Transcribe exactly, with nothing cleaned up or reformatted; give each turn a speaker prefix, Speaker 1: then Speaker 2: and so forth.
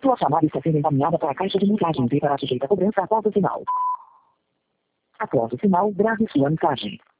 Speaker 1: Sua chamada está sendo encaminhada para a caixa de mensagens e para sujeita a cobrança após o sinal. Após o sinal, grave sua mensagem.